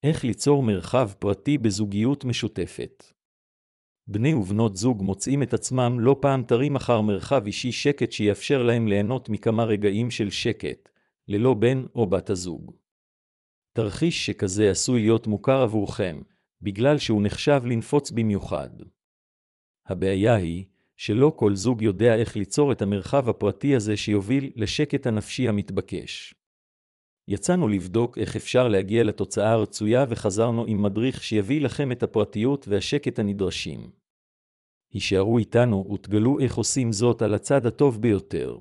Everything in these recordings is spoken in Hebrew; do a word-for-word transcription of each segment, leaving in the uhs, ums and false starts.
איך ליצור מרחב פרטי בזוגיות משותפת. בני ובנות זוג מוצאים את עצמם לא פעם תרים אחר מרחב אישי שקט שיאפשר להם ליהנות מכמה רגעים של שקט, ללא בן או בת הזוג. תרחיש שכזה עשוי להיות מוכר עבורכם, בגלל שהוא נחשב לנפוץ במיוחד. הבעיה היא שלא כל זוג יודע איך ליצור את המרחב הפרטי הזה שיוביל לשקט הנפשי המתבקש. יצאנו לבדוק איך אפשר להגיע לתוצאה הרצויה וחזרנו עם מדריך שיביא לכם את הפרטיות והשקט הנדרשים. הישארו איתנו ותגלו איך עושים זאת על הצד הטוב ביותר.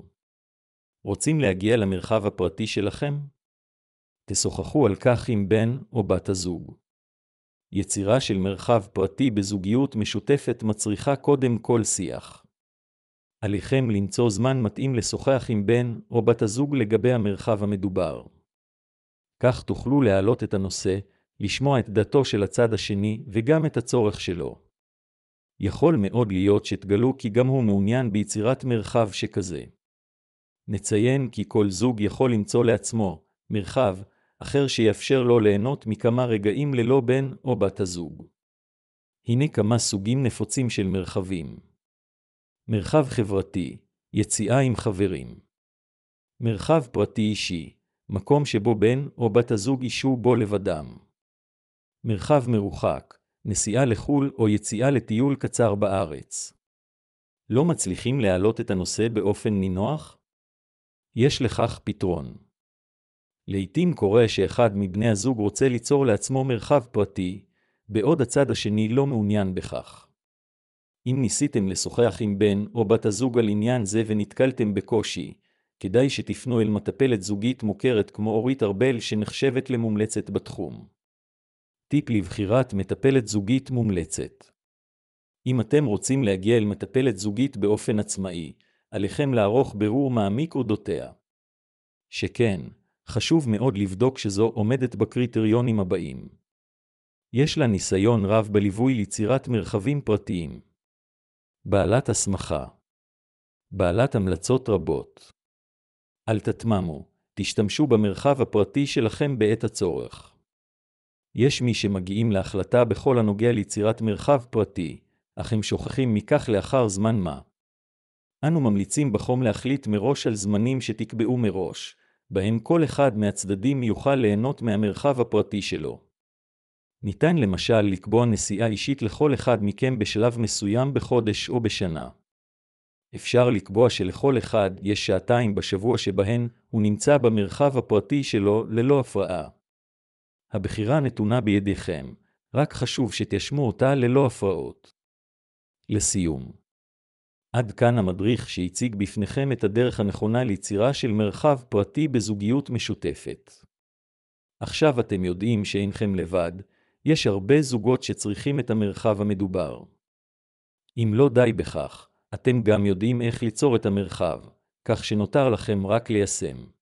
רוצים להגיע למרחב הפרטי שלכם? תשוחחו על כך עם בן או בת הזוג. יצירה של מרחב פרטי בזוגיות משותפת מצריכה קודם כל שיח. עליכם למצוא זמן מתאים לשוחח עם בן או בת הזוג לגבי המרחב המדובר. כך תוכלו להעלות את הנושא, לשמוע את דתו של הצד השני וגם את הצורך שלו. יכול מאוד להיות שתגלו כי גם הוא מעוניין ביצירת מרחב שכזה. נציין כי כל זוג יכול למצוא לעצמו מרחב אחר שיאפשר לו ליהנות מכמה רגעים ללא בן או בת הזוג. הנה כמה סוגים נפוצים של מרחבים. מרחב חברתי, יציאה עם חברים. מרחב פרטי אישי, מקום שבו בן או בת הזוג ישהו בו לבדם. מרחב מרוחק, נסיעה לחול או יציאה לטיול קצר בארץ. לא מצליחים להעלות את הנושא באופן נינוח? יש לכך פתרון. לעתים קורה שאחד מבני הזוג רוצה ליצור לעצמו מרחב פרטי, בעוד הצד השני לא מעוניין בכך. אם ניסיתם לשוחח עם בן או בת הזוג על עניין זה ונתקלתם בקושי, כדאי שתפנו אל מטפלת זוגית מוכרת כמו אורית ארבל שנחשבת למומלצת בתחום. טיפ לבחירת מטפלת זוגית מומלצת. אם אתם רוצים להגיע אל מטפלת זוגית באופן עצמאי, עליכם לערוך בירור מעמיק אודותיה. שכן, חשוב מאוד לבדוק שזו עומדת בקריטריונים הבאים. יש לה ניסיון רב בליווי ליצירת מרחבים פרטיים. בעלת הסמכה. בעלת המלצות רבות. אל תתממו, תשתמשו במרחב הפרטי שלכם בעת הצורך. יש מי שמגיעים להחלטה בכל הנוגע ליצירת מרחב פרטי, אך הם שוכחים מכך לאחר זמן מה. אנו ממליצים בחום להחליט מראש על זמנים שתקבעו מראש, בהם כל אחד מהצדדים יוכל ליהנות מהמרחב הפרטי שלו. ניתן למשל לקבוע נסיעה אישית לכל אחד מכם בשלב מסוים בחודש או בשנה. אפשר לקבוע שלכל אחד יש שעתיים בשבוע שבהן הוא נמצא במרחב הפרטי שלו ללא הפרעה. הבחירה נתונה בידיכם, רק חשוב שתשמו אותה ללא הפרעות. לסיום. עד כאן המדריך שהציג בפניכם את הדרך הנכונה ליצירה של מרחב פרטי בזוגיות משותפת. עכשיו אתם יודעים שאינכם לבד, יש הרבה זוגות שצריכים את המרחב המדובר. אם לא די בכך, אתם גם יודעים איך ליצור את המרחב, כך שנותר לכם רק ליישם.